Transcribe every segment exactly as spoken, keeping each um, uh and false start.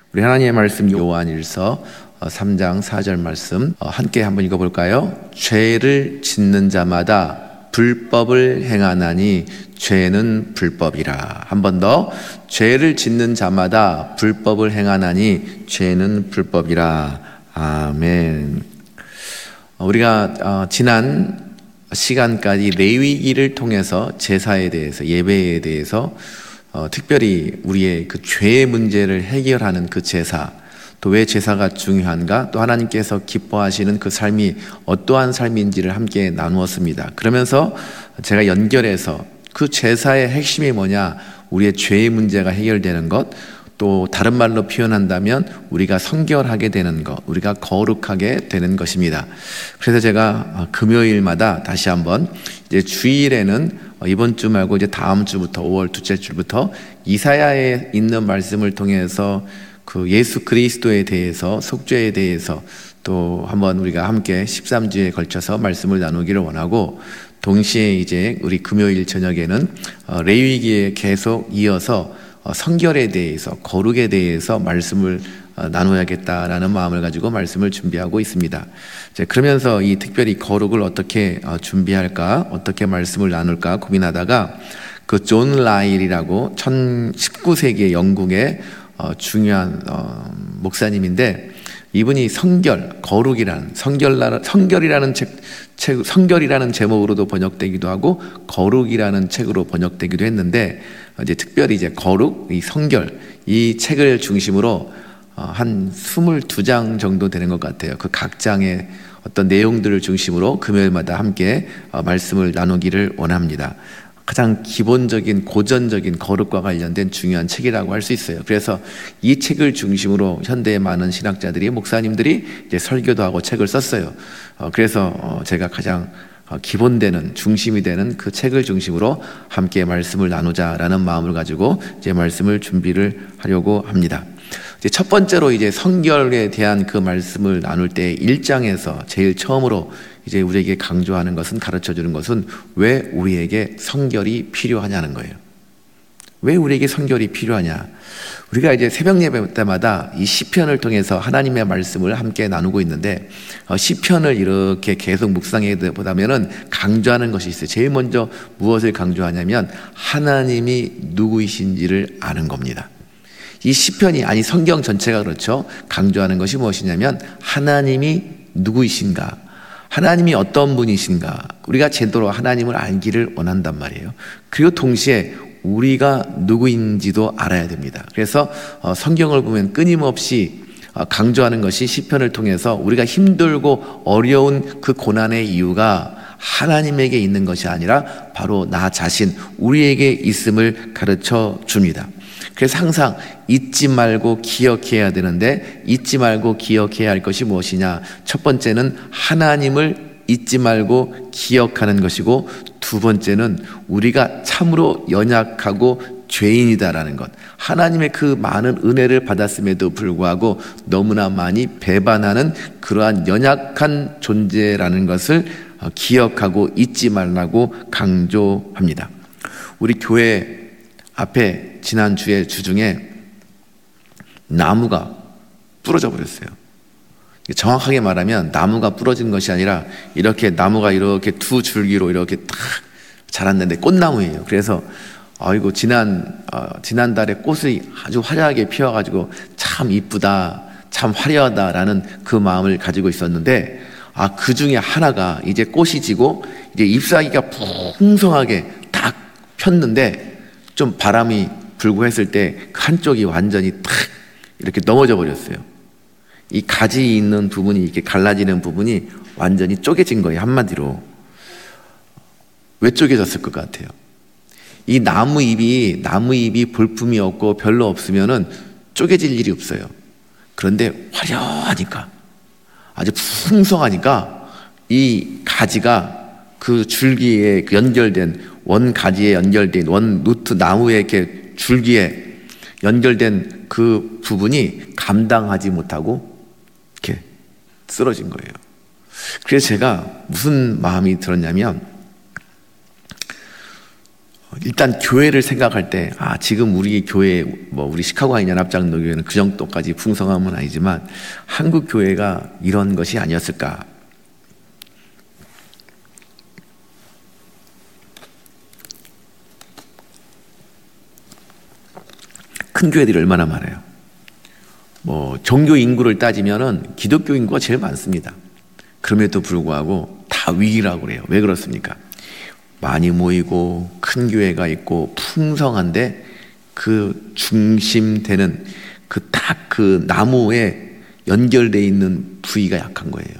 우리 하나님의 말씀 요한일서 삼 장 사 절 말씀 함께 한번 읽어볼까요? 죄를 짓는 자마다 불법을 행하나니 죄는 불법이라. 한 번 더. 죄를 짓는 자마다 불법을 행하나니 죄는 불법이라. 아멘. 우리가 지난 시간까지 레위기를 통해서 제사에 대해서, 예배에 대해서 어, 특별히 우리의 그 죄의 문제를 해결하는 그 제사, 또 왜 제사가 중요한가, 또 하나님께서 기뻐하시는 그 삶이 어떠한 삶인지를 함께 나누었습니다. 그러면서 제가 연결해서 그 제사의 핵심이 뭐냐, 우리의 죄의 문제가 해결되는 것, 또 다른 말로 표현한다면 우리가 성결하게 되는 것, 우리가 거룩하게 되는 것입니다. 그래서 제가 금요일마다 다시 한번, 이제 주일에는 이번 주 말고 이제 다음 주부터 오월 둘째 주부터 이사야에 있는 말씀을 통해서 그 예수 그리스도에 대해서, 속죄에 대해서 또 한번 우리가 함께 십삼 주에 걸쳐서 말씀을 나누기를 원하고, 동시에 이제 우리 금요일 저녁에는 레위기에 계속 이어서 성결에 대해서, 거룩에 대해서 말씀을 나눠야겠다라는 마음을 가지고 말씀을 준비하고 있습니다. 그러면서 이 특별히 거룩을 어떻게 준비할까, 어떻게 말씀을 나눌까 고민하다가 그 존 라일이라고 십구 세기의 영국의 중요한 목사님인데, 이분이 성결, 거룩이라는, 성결, 성결이라는 책, 책, 성결이라는 제목으로도 번역되기도 하고 거룩이라는 책으로 번역되기도 했는데, 이제 특별히 이제 거룩, 이 성결, 이 책을 중심으로 한 이십이 장 정도 되는 것 같아요. 그 각 장의 어떤 내용들을 중심으로 금요일마다 함께 말씀을 나누기를 원합니다. 가장 기본적인, 고전적인 거룩과 관련된 중요한 책이라고 할 수 있어요. 그래서 이 책을 중심으로 현대의 많은 신학자들이, 목사님들이 이제 설교도 하고 책을 썼어요. 그래서 제가 가장 기본되는, 중심이 되는 그 책을 중심으로 함께 말씀을 나누자라는 마음을 가지고 이제 말씀을 준비를 하려고 합니다. 이제 첫 번째로 이제 성결에 대한 그 말씀을 나눌 때 일 장에서 제일 처음으로 이제 우리에게 강조하는 것은, 가르쳐 주는 것은 왜 우리에게 성결이 필요하냐는 거예요. 왜 우리에게 성결이 필요하냐? 우리가 이제 새벽 예배 때마다 이 시편을 통해서 하나님의 말씀을 함께 나누고 있는데, 시편을 이렇게 계속 묵상해 보다면은 강조하는 것이 있어요. 제일 먼저 무엇을 강조하냐면 하나님이 누구이신지를 아는 겁니다. 이 시편이, 아니 성경 전체가 그렇죠. 강조하는 것이 무엇이냐면 하나님이 누구이신가, 하나님이 어떤 분이신가, 우리가 제대로 하나님을 알기를 원한단 말이에요. 그리고 동시에 우리가 누구인지도 알아야 됩니다. 그래서 성경을 보면 끊임없이 강조하는 것이, 시편을 통해서 우리가 힘들고 어려운 그 고난의 이유가 하나님에게 있는 것이 아니라 바로 나 자신, 우리에게 있음을 가르쳐 줍니다. 그래서 항상 잊지 말고 기억해야 되는데, 잊지 말고 기억해야 할 것이 무엇이냐? 첫 번째는 하나님을 잊지 말고 기억하는 것이고, 두 번째는 우리가 참으로 연약하고 죄인이다라는 것, 하나님의 그 많은 은혜를 받았음에도 불구하고 너무나 많이 배반하는 그러한 연약한 존재라는 것을 기억하고 잊지 말라고 강조합니다. 우리 교회 앞에 지난주에 주중에 나무가 부러져 버렸어요. 정확하게 말하면 나무가 부러진 것이 아니라 이렇게 나무가 이렇게 두 줄기로 이렇게 딱 자랐는데 꽃나무예요. 그래서 아이고 지난 어, 지난달에 꽃이 아주 화려하게 피어가지고 참 이쁘다, 참 화려하다라는 그 마음을 가지고 있었는데, 아, 그 중에 하나가 이제 꽃이 지고 이제 잎사귀가 풍성하게 딱 폈는데, 좀 바람이 불고 했을 때 한쪽이 완전히 탁 이렇게 넘어져 버렸어요. 이 가지 있는 부분이, 이렇게 갈라지는 부분이 완전히 쪼개진 거예요. 한마디로. 왜 쪼개졌을 것 같아요? 이 나무 잎이, 나무 잎이 볼품이 없고 별로 없으면은 쪼개질 일이 없어요. 그런데 화려하니까, 아주 풍성하니까 이 가지가 그 줄기에 연결된, 원 가지에 연결된, 원 루트 나무에 이렇게 줄기에 연결된 그 부분이 감당하지 못하고 이렇게 쓰러진 거예요. 그래서 제가 무슨 마음이 들었냐면, 일단 교회를 생각할 때, 아, 지금 우리 교회, 뭐, 우리 시카고 한인 연합장로교회는 그 정도까지 풍성함은 아니지만, 한국 교회가 이런 것이 아니었을까. 큰 교회들이 얼마나 많아요. 뭐, 종교 인구를 따지면은 기독교 인구가 제일 많습니다. 그럼에도 불구하고 다 위기라고 그래요. 왜 그렇습니까? 많이 모이고 큰 교회가 있고 풍성한데 그 중심되는 그 딱 그 나무에 연결되어 있는 부위가 약한 거예요.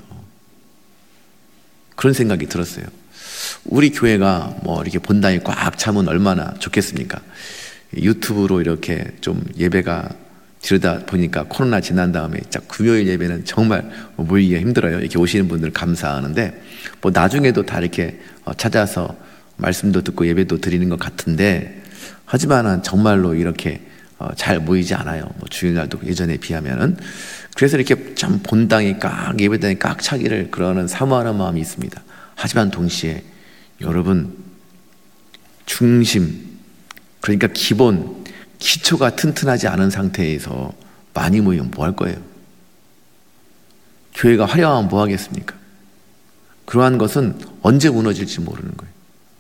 그런 생각이 들었어요. 우리 교회가 뭐 이렇게 본당이 꽉 차면 얼마나 좋겠습니까? 유튜브로 이렇게 좀 예배가 들여다 보니까 코로나 지난 다음에 자 금요일 예배는 정말 모이기가 힘들어요. 이렇게 오시는 분들 감사하는데 뭐 나중에도 다 이렇게 찾아서 말씀도 듣고 예배도 드리는 것 같은데, 하지만은 정말로 이렇게 잘 모이지 않아요. 뭐 주일날도 예전에 비하면은. 그래서 이렇게 참 본당이 꽉, 예배당이 꽉 차기를 그러는 사모하는 마음이 있습니다. 하지만 동시에 여러분, 중심, 그러니까 기본, 기초가 튼튼하지 않은 상태에서 많이 모이면 뭐 할 거예요? 교회가 화려하면 뭐 하겠습니까? 그러한 것은 언제 무너질지 모르는 거예요.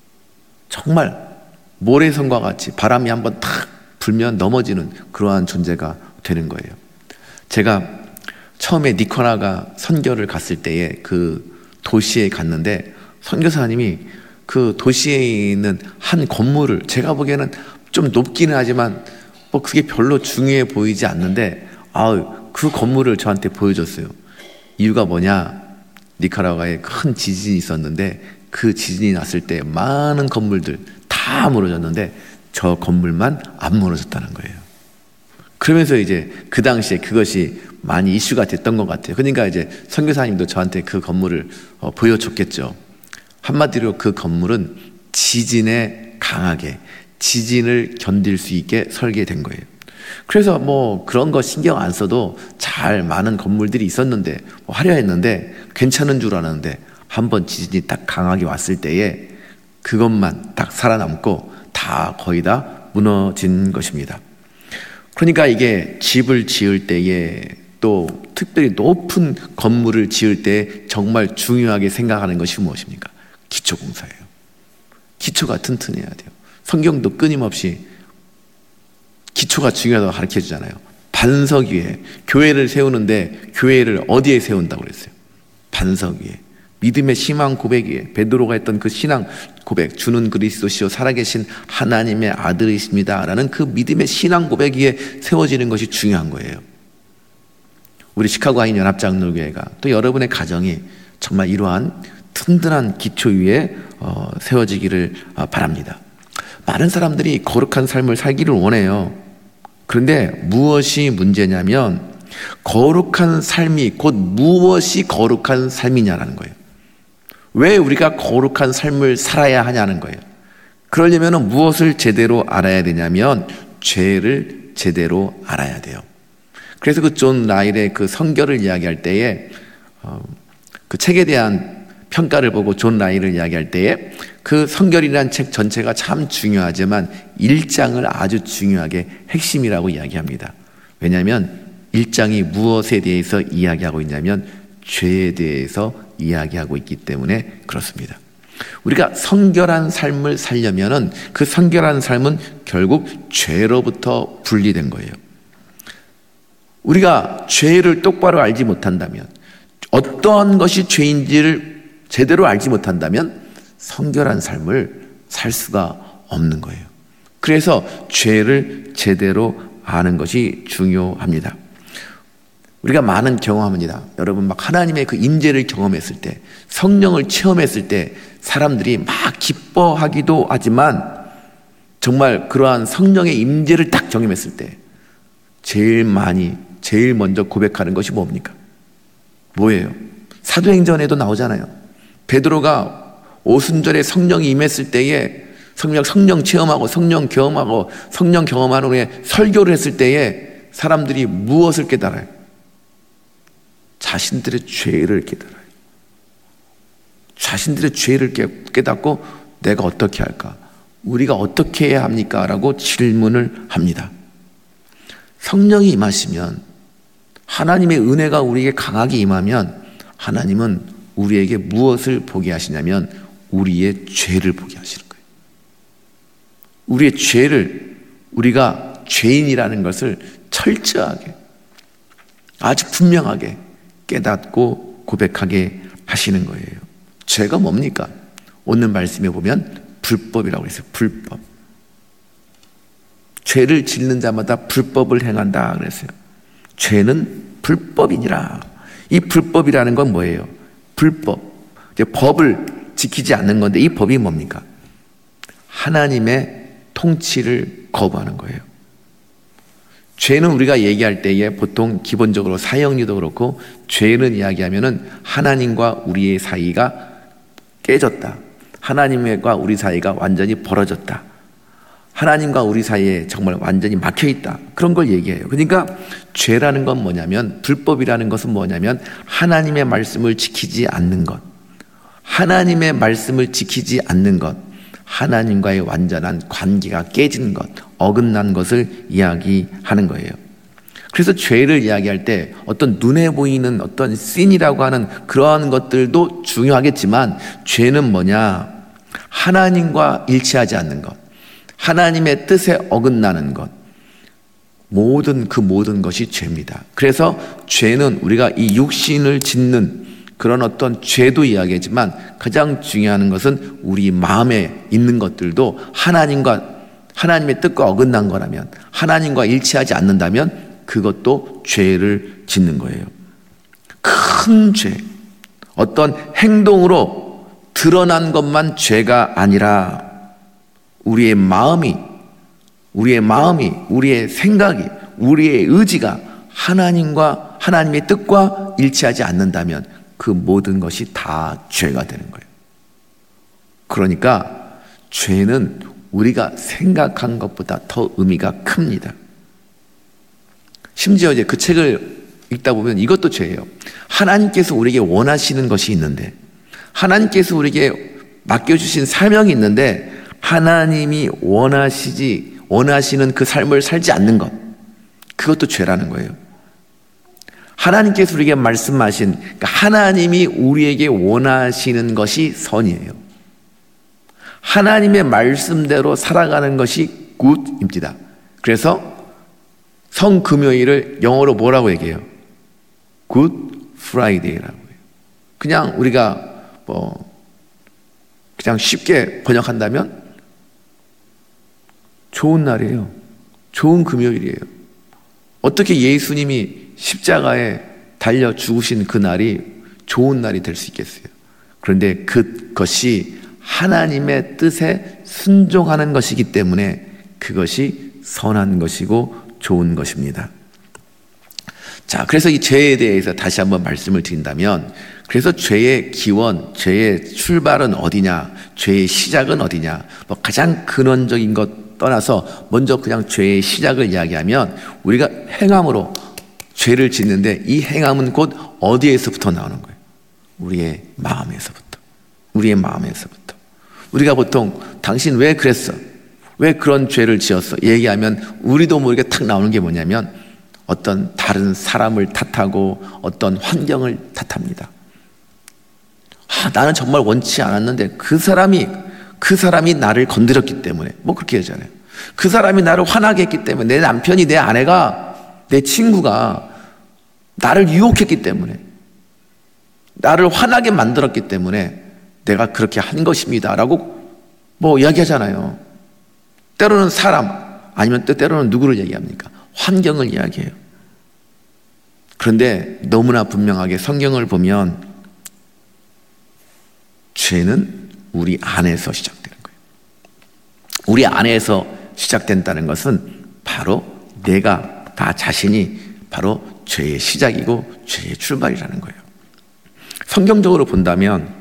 정말 모래성과 같이 바람이 한번 탁 불면 넘어지는 그러한 존재가 되는 거예요. 제가 처음에 니카라과 선교를 갔을 때에 그 도시에 갔는데 선교사님이 그 도시에 있는 한 건물을, 제가 보기에는 좀 높기는 하지만 뭐 그게 별로 중요해 보이지 않는데, 아우, 그 건물을 저한테 보여줬어요. 이유가 뭐냐? 니카라과에 큰 지진이 있었는데 그 지진이 났을 때 많은 건물들 다 무너졌는데 저 건물만 안 무너졌다는 거예요. 그러면서 이제 그 당시에 그것이 많이 이슈가 됐던 것 같아요. 그러니까 이제 선교사님도 저한테 그 건물을 어, 보여줬겠죠. 한마디로 그 건물은 지진에 강하게, 지진을 견딜 수 있게 설계된 거예요. 그래서 뭐 그런 거 신경 안 써도 잘 많은 건물들이 있었는데 뭐 화려했는데 괜찮은 줄 알았는데 한번 지진이 딱 강하게 왔을 때에 그것만 딱 살아남고 다 거의 다 무너진 것입니다. 그러니까 이게 집을 지을 때에 또 특별히 높은 건물을 지을 때 정말 중요하게 생각하는 것이 무엇입니까? 기초공사예요. 기초가 튼튼해야 돼요. 성경도 끊임없이 기초가 중요하다고 가르쳐 주잖아요. 반석 위에 교회를 세우는데 교회를 어디에 세운다고 그랬어요? 반석 위에. 믿음의 신앙 고백 위에, 베드로가 했던 그 신앙 고백, 주는 그리스도시요 살아계신 하나님의 아들이십니다 라는 그 믿음의 신앙 고백 위에 세워지는 것이 중요한 거예요. 우리 시카고 한인 연합장로교회가, 또 여러분의 가정이 정말 이러한 든든한 기초 위에 어, 세워지기를 어, 바랍니다. 많은 사람들이 거룩한 삶을 살기를 원해요. 그런데 무엇이 문제냐면 거룩한 삶이 곧 무엇이 거룩한 삶이냐라는 거예요. 왜 우리가 거룩한 삶을 살아야 하냐는 거예요. 그러려면 무엇을 제대로 알아야 되냐면 죄를 제대로 알아야 돼요. 그래서 그 존 라일의 그 성결을 이야기할 때에 어, 그 책에 대한 평가를 보고 존 라일을 이야기할 때에 그 성결이라는 책 전체가 참 중요하지만 일 장을 아주 중요하게 핵심이라고 이야기합니다. 왜냐하면 일 장이 무엇에 대해서 이야기하고 있냐면 죄에 대해서 이야기하고 있기 때문에 그렇습니다. 우리가 성결한 삶을 살려면은 그 성결한 삶은 결국 죄로부터 분리된 거예요. 우리가 죄를 똑바로 알지 못한다면, 어떠한 것이 죄인지를 제대로 알지 못한다면 성결한 삶을 살 수가 없는 거예요. 그래서 죄를 제대로 아는 것이 중요합니다. 우리가 많은 경험합니다. 여러분, 막 하나님의 그 임재를 경험했을 때, 성령을 체험했을 때 사람들이 막 기뻐하기도 하지만 정말 그러한 성령의 임재를 딱 경험했을 때 제일 많이, 제일 먼저 고백하는 것이 뭡니까? 뭐예요? 사도행전에도 나오잖아요. 베드로가 오순절에 성령이 임했을 때에 성령, 성령 체험하고 성령 경험하고 성령 경험한 후에 설교를 했을 때에 사람들이 무엇을 깨달아요? 자신들의 죄를 깨달아요. 자신들의 죄를 깨닫고 내가 어떻게 할까? 우리가 어떻게 해야 합니까? 라고 질문을 합니다. 성령이 임하시면, 하나님의 은혜가 우리에게 강하게 임하면 하나님은 우리에게 무엇을 보게 하시냐면 우리의 죄를 보게 하시는 거예요. 우리의 죄를, 우리가 죄인이라는 것을 철저하게, 아주 분명하게 깨닫고 고백하게 하시는 거예요. 죄가 뭡니까? 오늘 말씀에 보면 불법이라고 했어요. 불법. 죄를 짓는 자마다 불법을 행한다 그랬어요. 죄는 불법이니라. 이 불법이라는 건 뭐예요? 불법. 이제 법을 지키지 않는 건데, 이 법이 뭡니까? 하나님의 통치를 거부하는 거예요. 죄는 우리가 얘기할 때에 보통 기본적으로 사형리도 그렇고, 죄는 이야기하면은 하나님과 우리의 사이가 깨졌다. 하나님과 우리 사이가 완전히 벌어졌다. 하나님과 우리 사이에 정말 완전히 막혀있다. 그런 걸 얘기해요. 그러니까 죄라는 건 뭐냐면, 불법이라는 것은 뭐냐면 하나님의 말씀을 지키지 않는 것, 하나님의 말씀을 지키지 않는 것, 하나님과의 완전한 관계가 깨진 것, 어긋난 것을 이야기하는 거예요. 그래서 죄를 이야기할 때 어떤 눈에 보이는 어떤 씬이라고 하는 그러한 것들도 중요하겠지만, 죄는 뭐냐? 하나님과 일치하지 않는 것, 하나님의 뜻에 어긋나는 것, 모든 그 모든 것이 죄입니다. 그래서 죄는 우리가 이 육신을 짓는 그런 어떤 죄도 이야기하지만, 가장 중요한 것은 우리 마음에 있는 것들도 하나님과 하나님의 뜻과 어긋난 거라면, 하나님과 일치하지 않는다면 그것도 죄를 짓는 거예요. 큰 죄, 어떤 행동으로 드러난 것만 죄가 아니라 우리의 마음이, 우리의 마음이, 우리의 생각이, 우리의 의지가 하나님과 하나님의 뜻과 일치하지 않는다면 그 모든 것이 다 죄가 되는 거예요. 그러니까 죄는 우리가 생각한 것보다 더 의미가 큽니다. 심지어 이제 그 책을 읽다 보면 이것도 죄예요. 하나님께서 우리에게 원하시는 것이 있는데, 하나님께서 우리에게 맡겨주신 사명이 있는데, 하나님이 원하시지, 원하시는 그 삶을 살지 않는 것, 그것도 죄라는 거예요. 하나님께서 우리에게 말씀하신, 그러니까 하나님이 우리에게 원하시는 것이 선이에요. 하나님의 말씀대로 살아가는 것이 굿입니다. 그래서 성금요일을 영어로 뭐라고 얘기해요? Good Friday라고 해요. 그냥 우리가 뭐 그냥 쉽게 번역한다면 좋은 날이에요. 좋은 금요일이에요. 어떻게 예수님이 십자가에 달려 죽으신 그 날이 좋은 날이 될 수 있겠어요? 그런데 그것이 하나님의 뜻에 순종하는 것이기 때문에 그것이 선한 것이고 좋은 것입니다. 자, 그래서 이 죄에 대해서 다시 한번 말씀을 드린다면, 그래서 죄의 기원, 죄의 출발은 어디냐, 죄의 시작은 어디냐, 뭐 가장 근원적인 것 떠나서 먼저 그냥 죄의 시작을 이야기하면, 우리가 행함으로 죄를 짓는데 이 행함은 곧 어디에서부터 나오는 거예요? 우리의 마음에서부터. 우리의 마음에서부터. 우리가 보통 당신 왜 그랬어? 왜 그런 죄를 지었어? 얘기하면 우리도 모르게 탁 나오는 게 뭐냐면 어떤 다른 사람을 탓하고 어떤 환경을 탓합니다. 아, 나는 정말 원치 않았는데 그 사람이 그 사람이 나를 건드렸기 때문에, 뭐 그렇게 하잖아요. 그 사람이 나를 화나게 했기 때문에, 내 남편이, 내 아내가, 내 친구가 나를 유혹했기 때문에, 나를 화나게 만들었기 때문에 내가 그렇게 한 것입니다 라고 뭐 이야기하잖아요. 때로는 사람, 아니면 또 때로는 누구를 얘기합니까? 환경을 이야기해요. 그런데 너무나 분명하게 성경을 보면 죄는 우리 안에서 시작되는 거예요. 우리 안에서 시작된다는 것은 바로 내가, 나 자신이 바로 죄의 시작이고 죄의 출발이라는 거예요. 성경적으로 본다면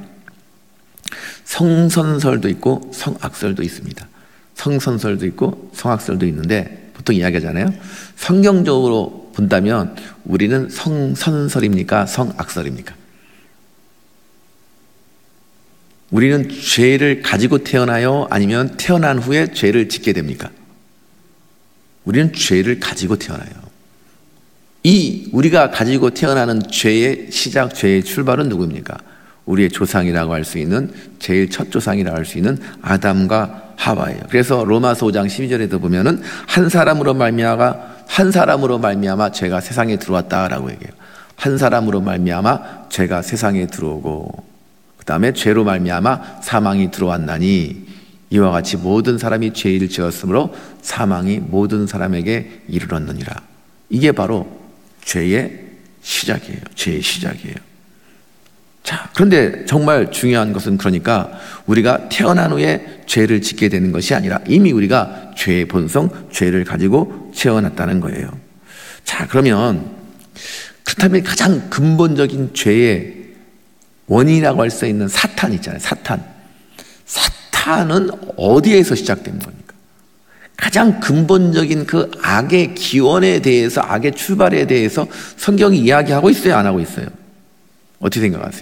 성선설도 있고 성악설도 있습니다. 성선설도 있고 성악설도 있는데 보통 이야기하잖아요. 성경적으로 본다면 우리는 성선설입니까? 성악설입니까? 우리는 죄를 가지고 태어나요? 아니면 태어난 후에 죄를 짓게 됩니까? 우리는 죄를 가지고 태어나요. 이 우리가 가지고 태어나는 죄의 시작, 죄의 출발은 누구입니까? 우리의 조상이라고 할 수 있는, 제일 첫 조상이라고 할 수 있는 아담과 하와예요. 그래서 로마서 오 장 십이 절에도 보면은 한 사람으로 말미암아 한 사람으로 말미암아 죄가 세상에 들어왔다라고 얘기해요. 한 사람으로 말미암아 죄가 세상에 들어오고 그 다음에 죄로 말미암아 사망이 들어왔나니 이와 같이 모든 사람이 죄를 지었으므로 사망이 모든 사람에게 이르렀느니라. 이게 바로 죄의 시작이에요. 죄의 시작이에요. 자, 그런데 정말 중요한 것은 그러니까 우리가 태어난 후에 죄를 짓게 되는 것이 아니라 이미 우리가 죄의 본성, 죄를 가지고 태어났다는 거예요. 자, 그러면 그렇다면 가장 근본적인 죄의 원인이라고 할 수 있는 사탄 있잖아요. 사탄. 사탄은 어디에서 시작된 겁니까? 가장 근본적인 그 악의 기원에 대해서, 악의 출발에 대해서 성경이 이야기하고 있어요? 안 하고 있어요? 어떻게 생각하세요?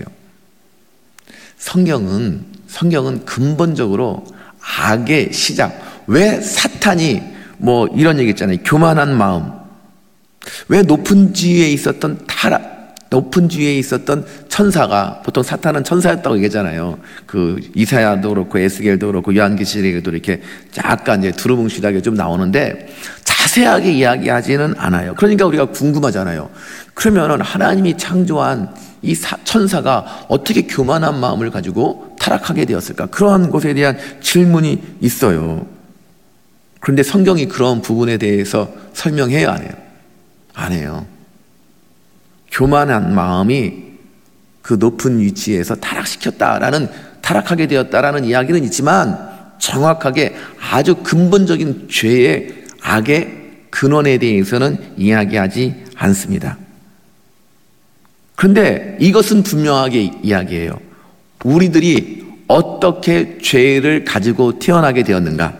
성경은, 성경은 근본적으로 악의 시작. 왜 사탄이 뭐 이런 얘기 있잖아요. 교만한 마음. 왜 높은 지위에 있었던 타락, 높은 지위에 있었던 천사가, 보통 사탄은 천사였다고 얘기하잖아요. 그 이사야도 그렇고 에스겔도 그렇고 요한계시록에도 이렇게 약간 이제 두루뭉실하게 좀 나오는데 자세하게 이야기하지는 않아요. 그러니까 우리가 궁금하잖아요. 그러면은 하나님이 창조한 이 사, 천사가 어떻게 교만한 마음을 가지고 타락하게 되었을까? 그러한 것에 대한 질문이 있어요. 그런데 성경이 그런 부분에 대해서 설명해요, 안 해요? 안 해요. 교만한 마음이 그 높은 위치에서 타락시켰다라는, 타락하게 되었다라는 이야기는 있지만 정확하게 아주 근본적인 죄의 악의 근원에 대해서는 이야기하지 않습니다. 그런데 이것은 분명하게 이야기해요. 우리들이 어떻게 죄를 가지고 태어나게 되었는가?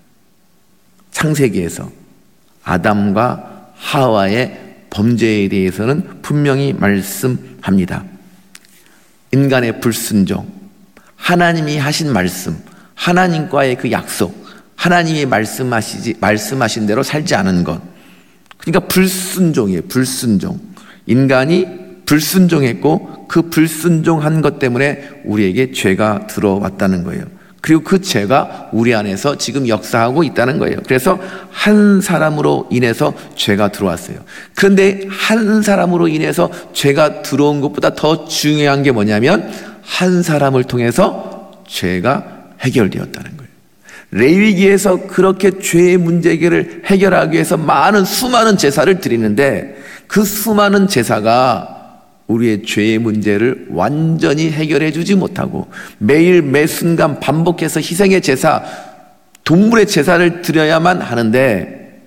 창세기에서 아담과 하와의 범죄에 대해서는 분명히 말씀합니다. 인간의 불순종, 하나님이 하신 말씀, 하나님과의 그 약속, 하나님이 말씀하시지, 말씀하신 대로 살지 않은 것. 그러니까 불순종이에요. 불순종. 인간이 불순종했고 그 불순종한 것 때문에 우리에게 죄가 들어왔다는 거예요. 그리고 그 죄가 우리 안에서 지금 역사하고 있다는 거예요. 그래서 한 사람으로 인해서 죄가 들어왔어요. 그런데 한 사람으로 인해서 죄가 들어온 것보다 더 중요한 게 뭐냐면 한 사람을 통해서 죄가 해결되었다는 거예요. 레위기에서 그렇게 죄의 문제 해결을 해결하기 위해서 많은 수많은 제사를 드리는데 그 수많은 제사가 우리의 죄의 문제를 완전히 해결해 주지 못하고 매일 매 순간 반복해서 희생의 제사, 동물의 제사를 드려야만 하는데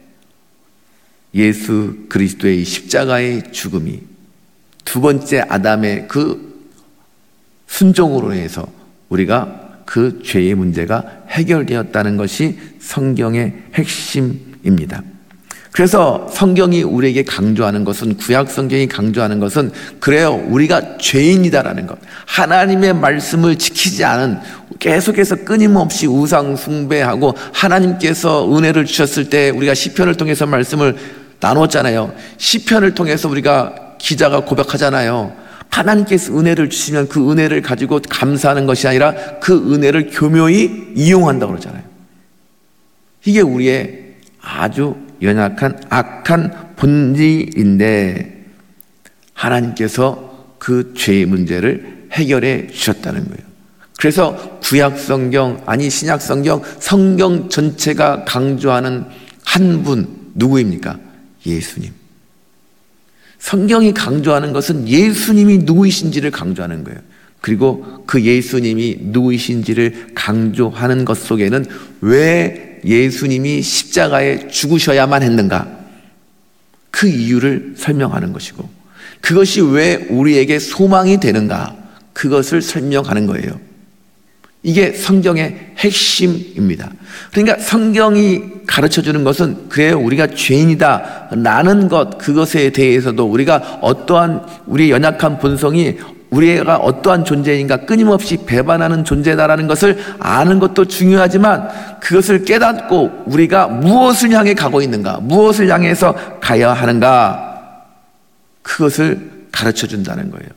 예수 그리스도의 십자가의 죽음이 두 번째 아담의 그 순종으로 해서 우리가 그 죄의 문제가 해결되었다는 것이 성경의 핵심입니다. 그래서 성경이 우리에게 강조하는 것은, 구약 성경이 강조하는 것은 그래요, 우리가 죄인이다라는 것, 하나님의 말씀을 지키지 않은, 계속해서 끊임없이 우상 숭배하고 하나님께서 은혜를 주셨을 때 우리가 시편을 통해서 말씀을 나눴잖아요. 시편을 통해서 우리가 기자가 고백하잖아요. 하나님께서 은혜를 주시면 그 은혜를 가지고 감사하는 것이 아니라 그 은혜를 교묘히 이용한다고 그러잖아요. 이게 우리의 아주 연약한 악한 본질인데 하나님께서 그 죄의 문제를 해결해 주셨다는 거예요. 그래서 구약 성경, 아니 신약 성경, 성경 전체가 강조하는 한 분, 누구입니까? 예수님. 성경이 강조하는 것은 예수님이 누구이신지를 강조하는 거예요. 그리고 그 예수님이 누구이신지를 강조하는 것 속에는 왜 예수님이 십자가에 죽으셔야만 했는가? 그 이유를 설명하는 것이고, 그것이 왜 우리에게 소망이 되는가? 그것을 설명하는 거예요. 이게 성경의 핵심입니다. 그러니까 성경이 가르쳐주는 것은 그래요, 우리가 죄인이다 라는 것, 그것에 대해서도 우리가 어떠한 우리의 연약한 본성이 우리가 어떠한 존재인가 끊임없이 배반하는 존재다라는 것을 아는 것도 중요하지만 그것을 깨닫고 우리가 무엇을 향해 가고 있는가, 무엇을 향해서 가야 하는가, 그것을 가르쳐 준다는 거예요.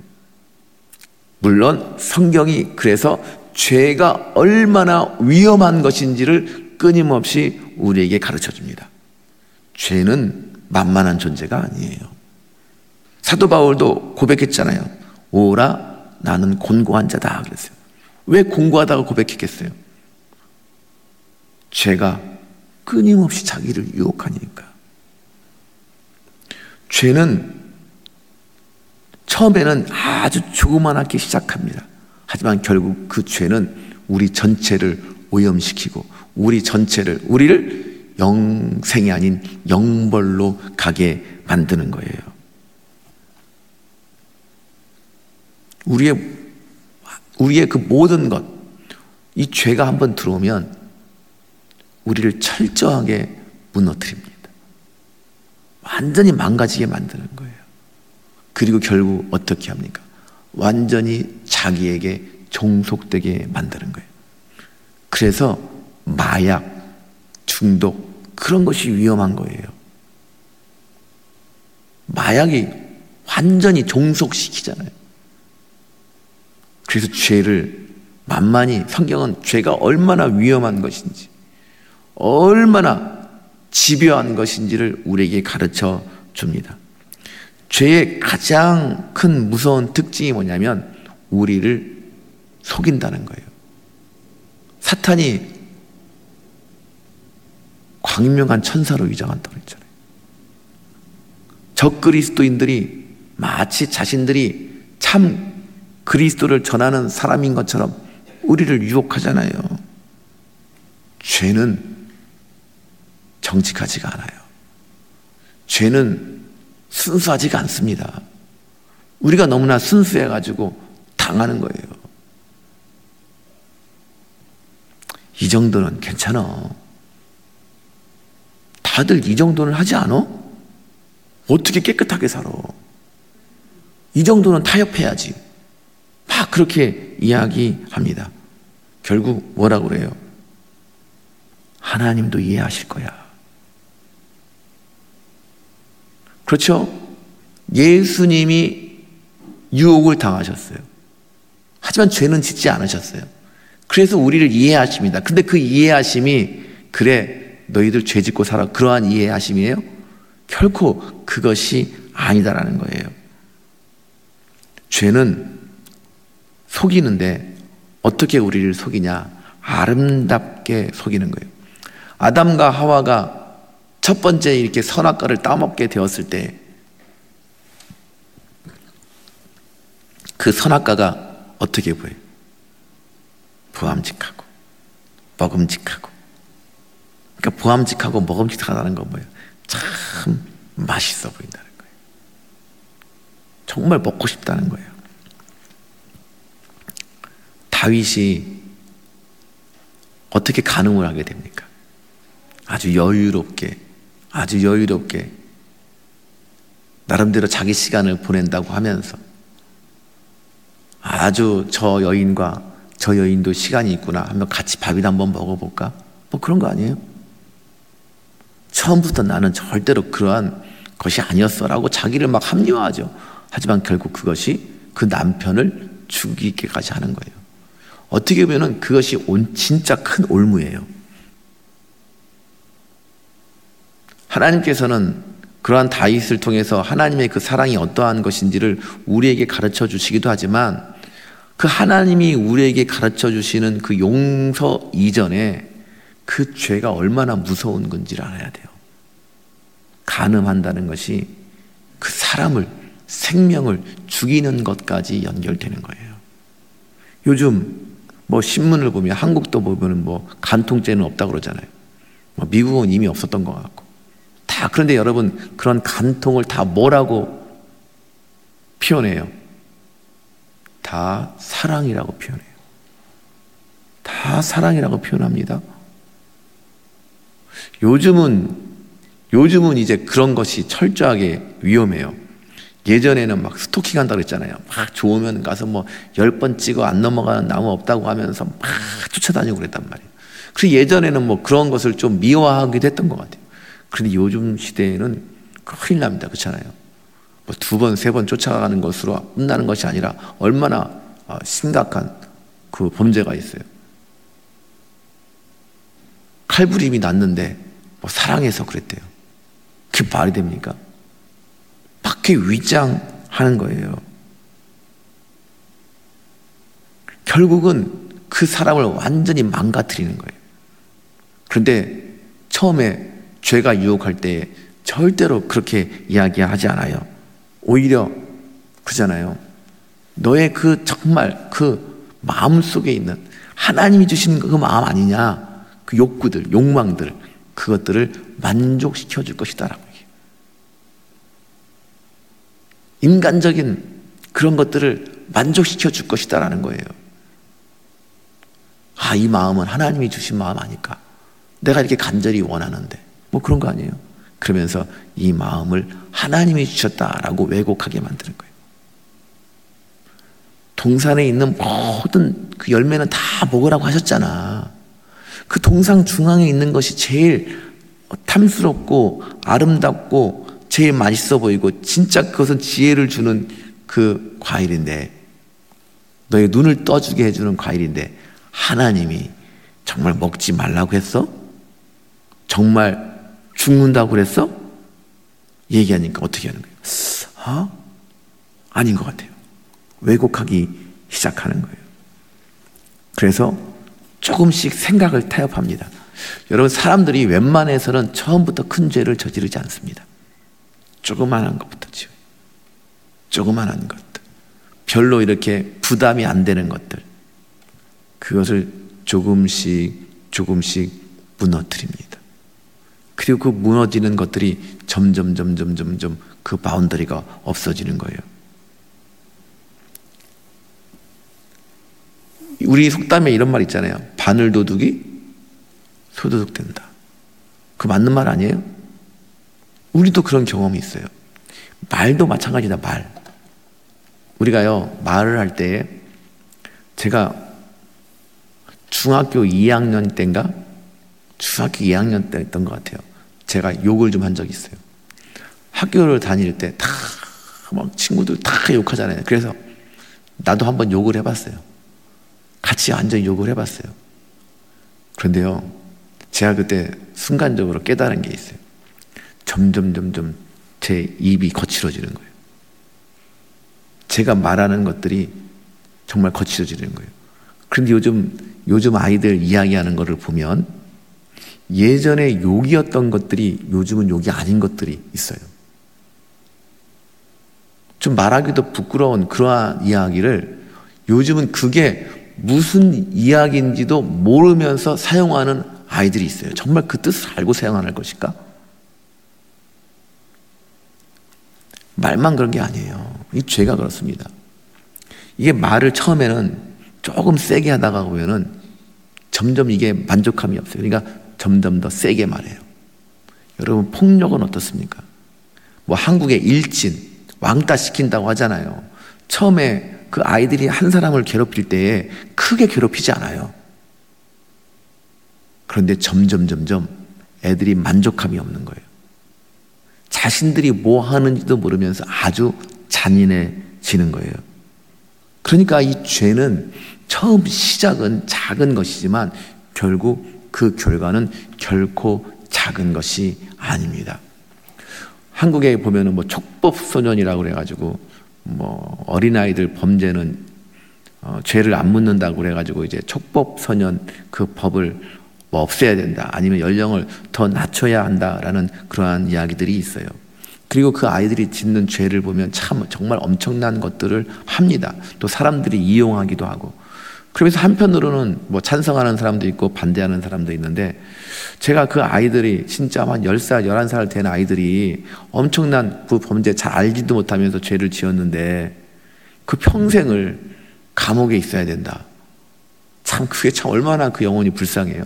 물론 성경이 그래서 죄가 얼마나 위험한 것인지를 끊임없이 우리에게 가르쳐 줍니다. 죄는 만만한 존재가 아니에요. 사도 바울도 고백했잖아요. 오라 나는 곤고한 자다 그랬어요. 왜 곤고하다고 고백했겠어요? 죄가 끊임없이 자기를 유혹하니까. 죄는 처음에는 아주 조그만하게 시작합니다. 하지만 결국 그 죄는 우리 전체를 오염시키고 우리 전체를, 우리를 영생이 아닌 영벌로 가게 만드는 거예요. 우리의, 우리의 그 모든 것, 이 죄가 한번 들어오면 우리를 철저하게 무너뜨립니다. 완전히 망가지게 만드는 거예요. 그리고 결국 어떻게 합니까? 완전히 자기에게 종속되게 만드는 거예요. 그래서 마약, 중독, 그런 것이 위험한 거예요. 마약이 완전히 종속시키잖아요. 그래서 죄를 만만히, 성경은 죄가 얼마나 위험한 것인지, 얼마나 집요한 것인지를 우리에게 가르쳐 줍니다. 죄의 가장 큰 무서운 특징이 뭐냐면 우리를 속인다는 거예요. 사탄이 광명한 천사로 위장한다고 했잖아요. 적그리스도인들이 마치 자신들이 참 그리스도를 전하는 사람인 것처럼 우리를 유혹하잖아요. 죄는 정직하지가 않아요. 죄는 순수하지가 않습니다. 우리가 너무나 순수해가지고 당하는 거예요. 이 정도는 괜찮아. 다들 이 정도는 하지 않아? 어떻게 깨끗하게 살아? 이 정도는 타협해야지. 막 그렇게 이야기합니다. 결국 뭐라고 그래요? 하나님도 이해하실 거야. 그렇죠? 예수님이 유혹을 당하셨어요. 하지만 죄는 짓지 않으셨어요. 그래서 우리를 이해하십니다. 근데 그 이해하심이 그래 너희들 죄 짓고 살아 그러한 이해하심이에요? 결코 그것이 아니다라는 거예요. 죄는 속이는데 어떻게 우리를 속이냐? 아름답게 속이는 거예요. 아담과 하와가 첫 번째 이렇게 선악과를 따먹게 되었을 때 그 선악과가 어떻게 보여요? 보암직하고 먹음직하고. 그러니까 보암직하고 먹음직하다는 건 뭐예요? 참 맛있어 보인다는 거예요. 정말 먹고 싶다는 거예요. 다윗이 어떻게 간음을 하게 됩니까? 아주 여유롭게, 아주 여유롭게 나름대로 자기 시간을 보낸다고 하면서 아주 저 여인과 저 여인도 시간이 있구나 하면 같이 밥이나 한번 먹어볼까? 뭐 그런 거 아니에요? 처음부터 나는 절대로 그러한 것이 아니었어 라고 자기를 막 합리화하죠. 하지만 결국 그것이 그 남편을 죽이게까지 하는 거예요. 어떻게 보면 그것이 온 진짜 큰 올무예요. 하나님께서는 그러한 다윗을 통해서 하나님의 그 사랑이 어떠한 것인지를 우리에게 가르쳐 주시기도 하지만 그 하나님이 우리에게 가르쳐 주시는 그 용서 이전에 그 죄가 얼마나 무서운 건지를 알아야 돼요. 간음한다는 것이 그 사람을, 생명을 죽이는 것까지 연결되는 거예요. 요즘 뭐 신문을 보면 한국도 보면 뭐 간통죄는 없다고 그러잖아요. 뭐 미국은 이미 없었던 것 같고. 다 그런데 여러분 그런 간통을 다 뭐라고 표현해요? 다 사랑이라고 표현해요. 다 사랑이라고 표현합니다. 요즘은 요즘은 이제 그런 것이 철저하게 위험해요. 예전에는 막 스토킹 한다고 그랬잖아요. 막 좋으면 가서 뭐 열 번 찍어 안 넘어가는 나무 없다고 하면서 막 쫓아다니고 그랬단 말이에요. 그래서 예전에는 뭐 그런 것을 좀 미화하기도 했던 것 같아요. 그런데 요즘 시대에는 큰일 납니다. 그렇잖아요. 뭐 두 번, 세 번 쫓아가는 것으로 끝나는 것이 아니라 얼마나 심각한 그 범죄가 있어요. 칼부림이 났는데 뭐 사랑해서 그랬대요. 그게 말이 됩니까? 밖에 위장하는 거예요. 결국은 그 사람을 완전히 망가뜨리는 거예요. 그런데 처음에 죄가 유혹할 때 절대로 그렇게 이야기하지 않아요. 오히려 그러잖아요. 너의 그 정말 그 마음속에 있는 하나님이 주시는 그 마음 아니냐, 그 욕구들, 욕망들, 그것들을 만족시켜 줄 것이다 라고 얘기해요. 인간적인 그런 것들을 만족시켜 줄 것이다 라는 거예요. 아, 이 마음은 하나님이 주신 마음 아닐까, 내가 이렇게 간절히 원하는데, 뭐 그런 거 아니에요. 그러면서 이 마음을 하나님이 주셨다라고 왜곡하게 만드는 거예요. 동산에 있는 모든 그 열매는 다 먹으라고 하셨잖아. 그 동산 중앙에 있는 것이 제일 탐스럽고 아름답고 제일 맛있어 보이고 진짜 그것은 지혜를 주는 그 과일인데, 너의 눈을 떠주게 해주는 과일인데 하나님이 정말 먹지 말라고 했어? 정말 죽는다고 그랬어? 얘기하니까 어떻게 하는 거예요? 아? 아닌 것 같아요. 왜곡하기 시작하는 거예요. 그래서 조금씩 생각을 타협합니다. 여러분, 사람들이 웬만해서는 처음부터 큰 죄를 저지르지 않습니다. 조그만한 것부터 지어요. 조그만한 것들, 별로 이렇게 부담이 안 되는 것들, 그것을 조금씩 조금씩 무너뜨립니다. 그리고 그 무너지는 것들이 점점 점점 점점 그 바운더리가 없어지는 거예요. 우리 속담에 이런 말 있잖아요. 바늘도둑이 소도둑 된다. 그 맞는 말 아니에요? 우리도 그런 경험이 있어요. 말도 마찬가지다. 말. 우리가요, 말을 할 때, 제가 중학교 이 학년 때인가? 중학교 이 학년 때였던 것 같아요. 제가 욕을 좀 한 적이 있어요. 학교를 다닐 때 다 막 친구들 다 욕하잖아요. 그래서 나도 한번 욕을 해봤어요. 같이 완전히 욕을 해봤어요. 그런데요, 제가 그때 순간적으로 깨달은 게 있어요. 점점 점점 제 입이 거칠어지는 거예요. 제가 말하는 것들이 정말 거칠어지는 거예요. 그런데 요즘 요즘 아이들 이야기하는 거를 보면 예전에 욕이었던 것들이 요즘은 욕이 아닌 것들이 있어요. 좀 말하기도 부끄러운 그러한 이야기를 요즘은 그게 무슨 이야기인지도 모르면서 사용하는 아이들이 있어요. 정말 그 뜻을 알고 사용하는 것일까? 말만 그런 게 아니에요. 이 죄가 그렇습니다. 이게 말을 처음에는 조금 세게 하다가 보면은 점점 이게 만족감이 없어요. 그러니까 점점 더 세게 말해요. 여러분, 폭력은 어떻습니까? 뭐 한국의 일진, 왕따 시킨다고 하잖아요. 처음에 그 아이들이 한 사람을 괴롭힐 때에 크게 괴롭히지 않아요. 그런데 점점 점점 애들이 만족감이 없는 거예요. 자신들이 뭐 하는지도 모르면서 아주 잔인해지는 거예요. 그러니까 이 죄는 처음 시작은 작은 것이지만 결국 그 결과는 결코 작은 것이 아닙니다. 한국에 보면은 뭐 촉법소년이라고 그래가지고 뭐 어린아이들 범죄는 어, 죄를 안 묻는다고 그래가지고 이제 촉법소년 그 법을 뭐 없애야 된다, 아니면 연령을 더 낮춰야 한다라는 그러한 이야기들이 있어요. 그리고 그 아이들이 짓는 죄를 보면 참 정말 엄청난 것들을 합니다. 또 사람들이 이용하기도 하고. 그래서 한편으로는 뭐 찬성하는 사람도 있고 반대하는 사람도 있는데, 제가 그 아이들이 진짜 한 열 살, 열한 살 된 아이들이 엄청난 그 범죄 잘 알지도 못하면서 죄를 지었는데 그 평생을 감옥에 있어야 된다. 참 그게 참 얼마나 그 영혼이 불쌍해요.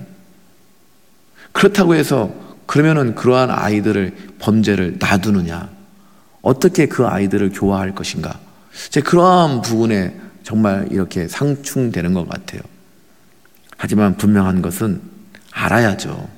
그렇다고 해서 그러면은 그러한 아이들을 범죄를 놔두느냐? 어떻게 그 아이들을 교화할 것인가? 제 그러한 부분에 정말 이렇게 상충되는 것 같아요. 하지만 분명한 것은 알아야죠.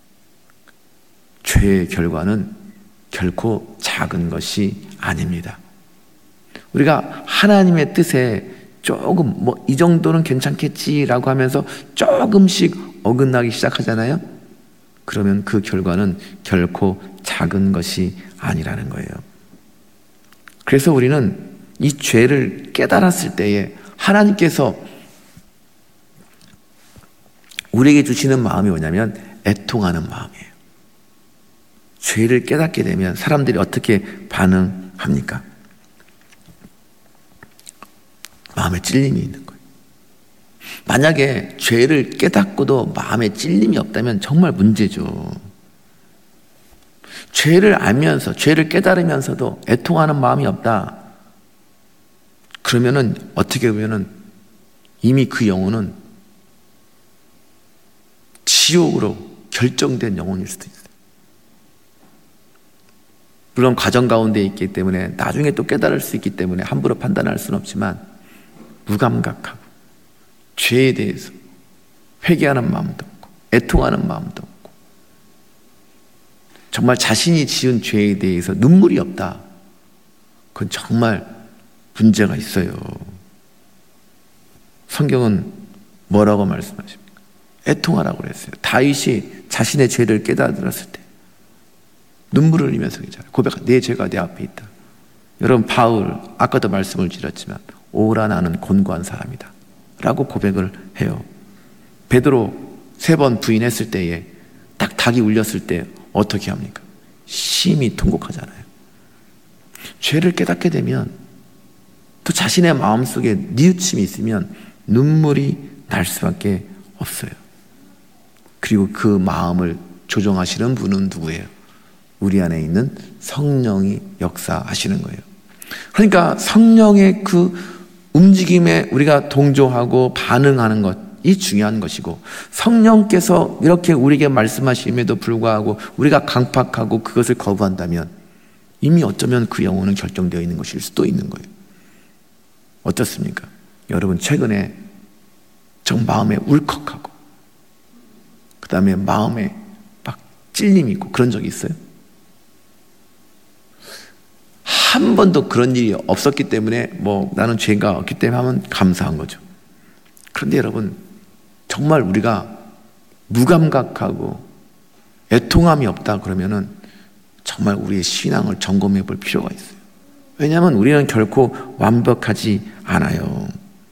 죄의 결과는 결코 작은 것이 아닙니다. 우리가 하나님의 뜻에 조금 뭐 이 정도는 괜찮겠지라고 하면서 조금씩 어긋나기 시작하잖아요. 그러면 그 결과는 결코 작은 것이 아니라는 거예요. 그래서 우리는 이 죄를 깨달았을 때에 하나님께서 우리에게 주시는 마음이 뭐냐면 애통하는 마음이에요. 죄를 깨닫게 되면 사람들이 어떻게 반응합니까? 마음에 찔림이 있는 거예요. 만약에 죄를 깨닫고도 마음에 찔림이 없다면 정말 문제죠. 죄를 알면서, 죄를 깨달으면서도 애통하는 마음이 없다. 그러면은 어떻게 보면은 이미 그 영혼은 지옥으로 결정된 영혼일 수도 있어요. 물론 과정 가운데 있기 때문에 나중에 또 깨달을 수 있기 때문에 함부로 판단할 수는 없지만 무감각하고 죄에 대해서 회개하는 마음도 없고 애통하는 마음도 없고 정말 자신이 지은 죄에 대해서 눈물이 없다. 그건 정말 문제가 있어요. 성경은 뭐라고 말씀하십니까? 애통하라고 그랬어요. 다윗이 자신의 죄를 깨달았을 때 눈물을 흘리면서 고백한 내 죄가 내 앞에 있다. 여러분 바울 아까도 말씀을 드렸지만 오라 나는 곤고한 사람이다 라고 고백을 해요. 베드로 세 번 부인했을 때에 딱 닭이 울렸을 때 어떻게 합니까? 심히 통곡하잖아요. 죄를 깨닫게 되면 또 자신의 마음속에 뉘우침이 있으면 눈물이 날 수밖에 없어요. 그리고 그 마음을 조정하시는 분은 누구예요? 우리 안에 있는 성령이 역사하시는 거예요. 그러니까 성령의 그 움직임에 우리가 동조하고 반응하는 것이 중요한 것이고 성령께서 이렇게 우리에게 말씀하심에도 불구하고 우리가 강팍하고 그것을 거부한다면 이미 어쩌면 그 영혼은 결정되어 있는 것일 수도 있는 거예요. 어떻습니까? 여러분 최근에 정 마음에 울컥하고 그 다음에 마음에 막 찔림이 있고 그런 적이 있어요? 한 번도 그런 일이 없었기 때문에 뭐 나는 죄가 없기 때문에 하면 감사한 거죠. 그런데 여러분 정말 우리가 무감각하고 애통함이 없다 그러면은 정말 우리의 신앙을 점검해 볼 필요가 있어요. 왜냐하면 우리는 결코 완벽하지 않아요.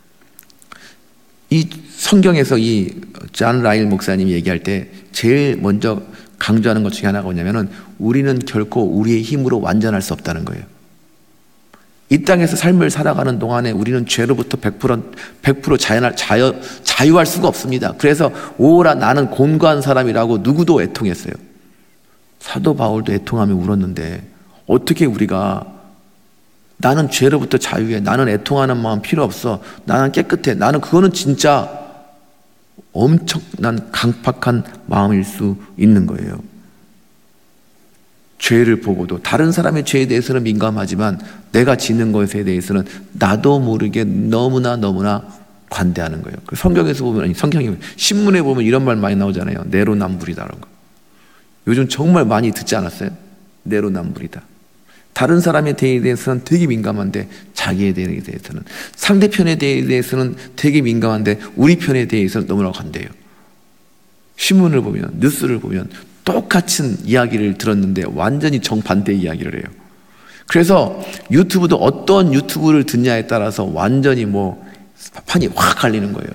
이 성경에서 이 존 라일 목사님이 얘기할 때 제일 먼저 강조하는 것 중에 하나가 뭐냐면은 우리는 결코 우리의 힘으로 완전할 수 없다는 거예요. 이 땅에서 삶을 살아가는 동안에 우리는 죄로부터 백 퍼센트, 백 퍼센트 자연할, 자유, 자유할 수가 없습니다. 그래서 오라 나는 곤고한 사람이라고 누구도 애통했어요. 사도 바울도 애통하며 울었는데 어떻게 우리가 나는 죄로부터 자유해, 나는 애통하는 마음 필요 없어, 나는 깨끗해, 나는 그거는 진짜 엄청난 강팍한 마음일 수 있는 거예요. 죄를 보고도 다른 사람의 죄에 대해서는 민감하지만 내가 짓는 것에 대해서는 나도 모르게 너무나 너무나 관대하는 거예요. 성경에서 보면, 아니 성경에 신문에 보면 이런 말 많이 나오잖아요. 내로남불이다라는 거. 요즘 정말 많이 듣지 않았어요? 내로남불이다. 다른 사람에 대해서는 되게 민감한데 자기에 대해서는, 상대편에 대해서는 되게 민감한데 우리 편에 대해서는 너무나 관대해요. 신문을 보면, 뉴스를 보면 똑같은 이야기를 들었는데 완전히 정반대의 이야기를 해요. 그래서 유튜브도 어떤 유튜브를 듣냐에 따라서 완전히 뭐 판이 확 갈리는 거예요.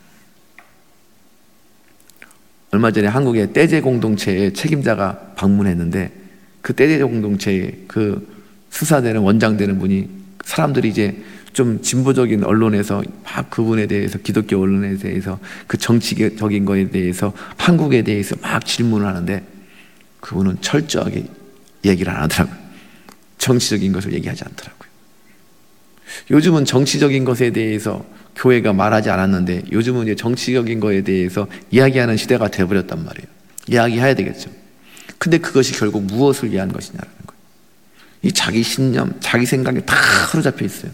얼마 전에 한국의 떼제 공동체의 책임자가 방문했는데 그 떼제 공동체의 그 수사되는 원장되는 분이 사람들이 이제 좀 진보적인 언론에서 막 그분에 대해서, 기독교 언론에 대해서, 그 정치적인 거에 대해서, 한국에 대해서 막 질문을 하는데 그분은 철저하게 얘기를 안 하더라고요. 정치적인 것을 얘기하지 않더라고요. 요즘은 정치적인 것에 대해서 교회가 말하지 않았는데 요즘은 이제 정치적인 것에 대해서 이야기하는 시대가 되어버렸단 말이에요. 이야기해야 되겠죠. 근데 그것이 결국 무엇을 위한 것이냐라는 거예요. 이 자기 신념, 자기 생각에 다 사로잡혀 있어요.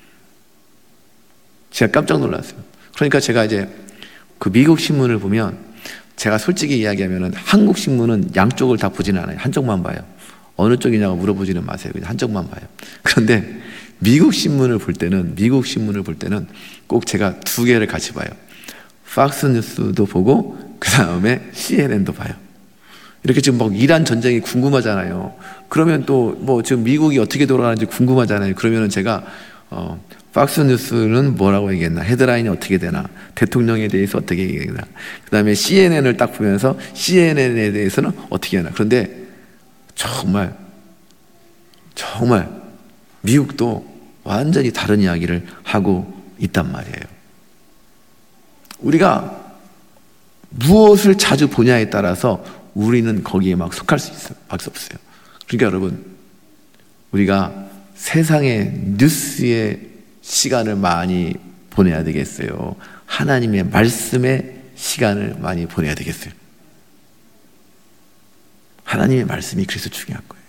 제가 깜짝 놀랐어요. 그러니까 제가 이제 그 미국 신문을 보면, 제가 솔직히 이야기하면 한국 신문은 양쪽을 다 보지는 않아요. 한쪽만 봐요. 어느 쪽이냐고 물어보지는 마세요. 그냥 한쪽만 봐요. 그런데 미국 신문을 볼 때는 미국 신문을 볼 때는 꼭 제가 두 개를 같이 봐요. 팍스뉴스도 보고 그 다음에 씨엔엔도 봐요. 이렇게 지금 막 이란 전쟁이 궁금하잖아요. 그러면 또 뭐 지금 미국이 어떻게 돌아가는지 궁금하잖아요. 그러면은 제가 어, 팍스뉴스는 뭐라고 얘기했나, 헤드라인이 어떻게 되나, 대통령에 대해서 어떻게 얘기했나, 그 다음에 씨엔엔을 딱 보면서 씨엔엔에 대해서는 어떻게 하나. 그런데 정말 정말 미국도 완전히 다른 이야기를 하고 있단 말이에요. 우리가 무엇을 자주 보냐에 따라서 우리는 거기에 막 속할 수 있어요. 할 수 없어요. 그러니까 여러분, 우리가 세상의 뉴스에 시간을 많이 보내야 되겠어요? 하나님의 말씀에 시간을 많이 보내야 되겠어요? 하나님의 말씀이 그래서 중요한 거예요.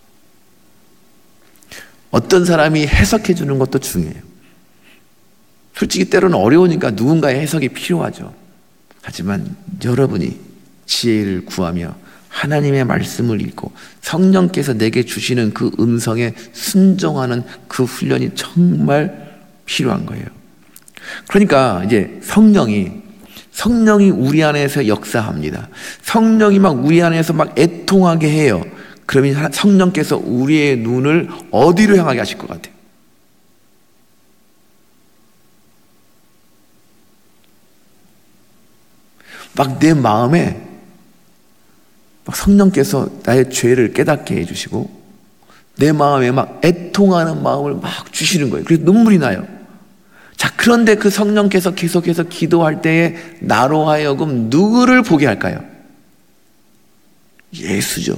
어떤 사람이 해석해 주는 것도 중요해요. 솔직히 때로는 어려우니까 누군가의 해석이 필요하죠. 하지만 여러분이 지혜를 구하며 하나님의 말씀을 읽고 성령께서 내게 주시는 그 음성에 순종하는 그 훈련이 정말 필요한 거예요. 그러니까 이제 성령이 성령이 우리 안에서 역사합니다. 성령이 막 우리 안에서 막 애통하게 해요. 그러면 성령께서 우리의 눈을 어디로 향하게 하실 것 같아요? 막 내 마음에 막 성령께서 나의 죄를 깨닫게 해주시고 내 마음에 막 애통하는 마음을 막 주시는 거예요. 그래서 눈물이 나요. 자, 그런데 그 성령께서 계속해서 기도할 때에 나로 하여금 누구를 보게 할까요? 예수죠.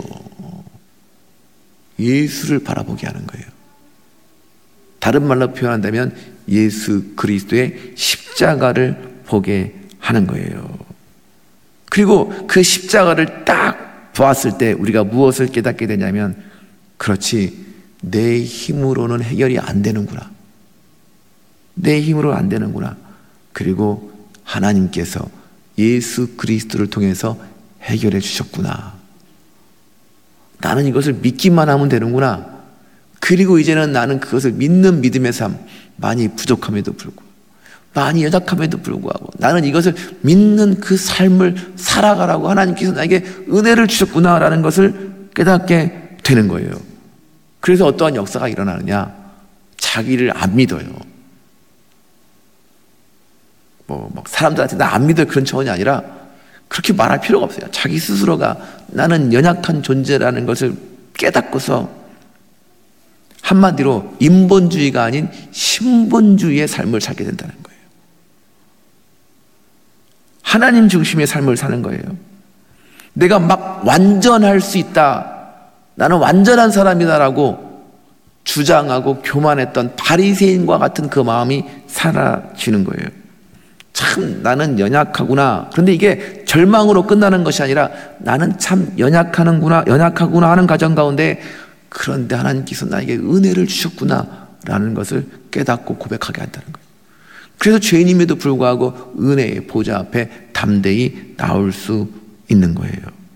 예수를 바라보게 하는 거예요. 다른 말로 표현한다면 예수 그리스도의 십자가를 보게 하는 거예요. 그리고 그 십자가를 딱 보았을 때 우리가 무엇을 깨닫게 되냐면, 그렇지, 내 힘으로는 해결이 안 되는구나. 내 힘으로 안 되는구나. 그리고 하나님께서 예수 그리스도를 통해서 해결해 주셨구나. 나는 이것을 믿기만 하면 되는구나. 그리고 이제는 나는 그것을 믿는 믿음의 삶, 많이 부족함에도 불구하고, 많이 연약함에도 불구하고 나는 이것을 믿는 그 삶을 살아가라고 하나님께서 나에게 은혜를 주셨구나라는 것을 깨닫게 되는 거예요. 그래서 어떠한 역사가 일어나느냐? 자기를 안 믿어요. 뭐 막 사람들한테 나 안 믿어요 그런 차원이 아니라 그렇게 말할 필요가 없어요. 자기 스스로가 나는 연약한 존재라는 것을 깨닫고서 한마디로 인본주의가 아닌 신본주의의 삶을 살게 된다는 거예요. 하나님 중심의 삶을 사는 거예요. 내가 막 완전할 수 있다, 나는 완전한 사람이다라고 주장하고 교만했던 바리새인과 같은 그 마음이 사라지는 거예요. 참 나는 연약하구나. 그런데 이게 절망으로 끝나는 것이 아니라 나는 참 연약하는구나, 연약하구나 하는 가정 가운데, 그런데 하나님께서 나에게 은혜를 주셨구나 라는 것을 깨닫고 고백하게 한다는 거예요. 그래서 죄인임에도 불구하고 은혜의 보좌 앞에 담대히 나올 수 있는 거예요.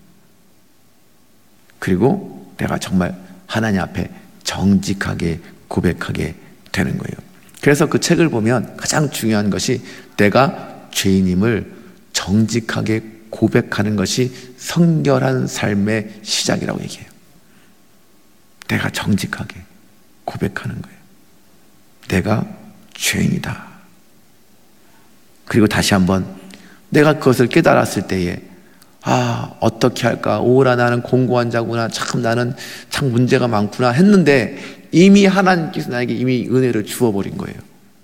그리고 내가 정말 하나님 앞에 정직하게 고백하게 되는 거예요. 그래서 그 책을 보면 가장 중요한 것이 내가 죄인임을 정직하게 고백하는 것이 성결한 삶의 시작이라고 얘기해요. 내가 정직하게 고백하는 거예요. 내가 죄인이다. 그리고 다시 한번 내가 그것을 깨달았을 때에, 아, 어떻게 할까? 오라, 나는 공고한 자구나. 참 나는 참 문제가 많구나 했는데 이미 하나님께서 나에게 이미 은혜를 주어버린 거예요.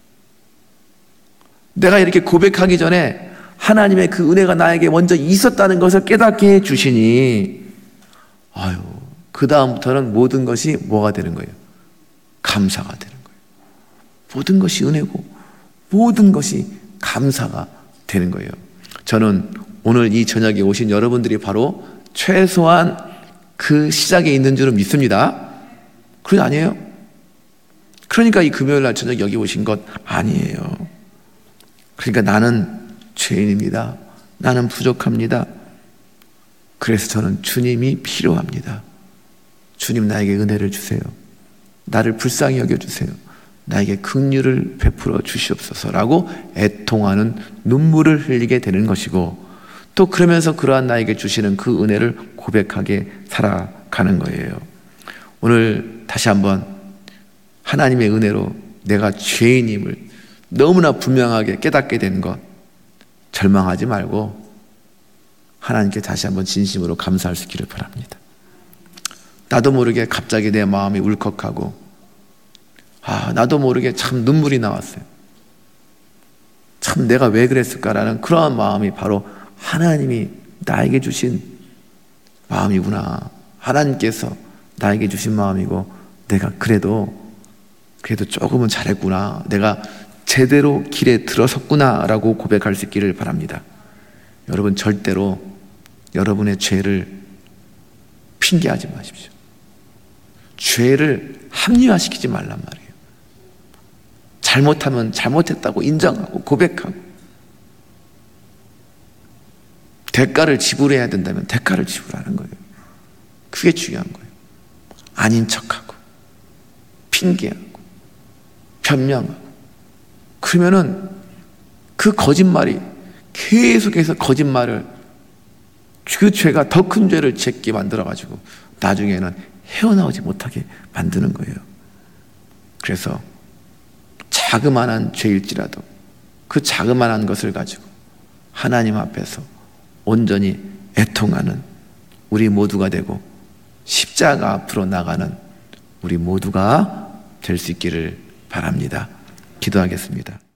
내가 이렇게 고백하기 전에 하나님의 그 은혜가 나에게 먼저 있었다는 것을 깨닫게 해 주시니, 아유, 그 다음부터는 모든 것이 뭐가 되는 거예요? 감사가 되는 거예요. 모든 것이 은혜고 모든 것이 감사가 되는 거예요. 저는 오늘 이 저녁에 오신 여러분들이 바로 최소한 그 시작에 있는 줄은 믿습니다. 그건 아니에요? 그러니까 이 금요일 날 저녁 여기 오신 것 아니에요. 그러니까 나는 죄인입니다. 나는 부족합니다. 그래서 저는 주님이 필요합니다. 주님 나에게 은혜를 주세요. 나를 불쌍히 여겨주세요. 나에게 긍휼을 베풀어 주시옵소서라고 애통하는 눈물을 흘리게 되는 것이고, 또 그러면서 그러한 나에게 주시는 그 은혜를 고백하게 살아가는 거예요. 오늘 다시 한번 하나님의 은혜로 내가 죄인임을 너무나 분명하게 깨닫게 된 것, 절망하지 말고 하나님께 다시 한번 진심으로 감사할 수 있기를 바랍니다. 나도 모르게 갑자기 내 마음이 울컥하고, 아, 나도 모르게 참 눈물이 나왔어요. 참 내가 왜 그랬을까라는 그러한 마음이 바로 하나님이 나에게 주신 마음이구나. 하나님께서 나에게 주신 마음이고, 내가 그래도 그래도 조금은 잘했구나. 내가 제대로 길에 들어섰구나 라고 고백할 수 있기를 바랍니다. 여러분, 절대로 여러분의 죄를 핑계하지 마십시오. 죄를 합리화시키지 말란 말이에요. 잘못하면 잘못했다고 인정하고 고백하고, 대가를 지불해야 된다면 대가를 지불하는 거예요. 그게 중요한 거예요. 아닌 척하고 핑계하고 변명하고, 그러면은 그 거짓말이 계속해서 거짓말을, 그 죄가 더 큰 죄를 짓게 만들어가지고 나중에는 헤어나오지 못하게 만드는 거예요. 그래서 자그마한 죄일지라도 그 자그마한 것을 가지고 하나님 앞에서 온전히 애통하는 우리 모두가 되고, 십자가 앞으로 나가는 우리 모두가 될 수 있기를 바랍니다. 기도하겠습니다.